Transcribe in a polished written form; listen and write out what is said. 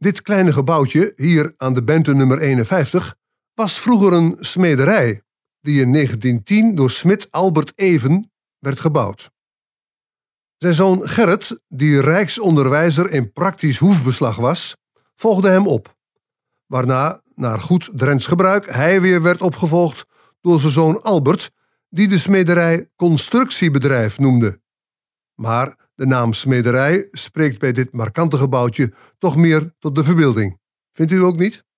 Dit kleine gebouwtje, hier aan de Bente nummer 51, was vroeger een smederij, die in 1910 door smid Albert Even werd gebouwd. Zijn zoon Gerrit, die rijksonderwijzer in praktisch hoefbeslag was, volgde hem op, waarna, naar goed Drents gebruik, hij weer werd opgevolgd door zijn zoon Albert, die de smederij constructiebedrijf noemde. Maar de naam smederij spreekt bij dit markante gebouwtje toch meer tot de verbeelding. Vindt u ook niet?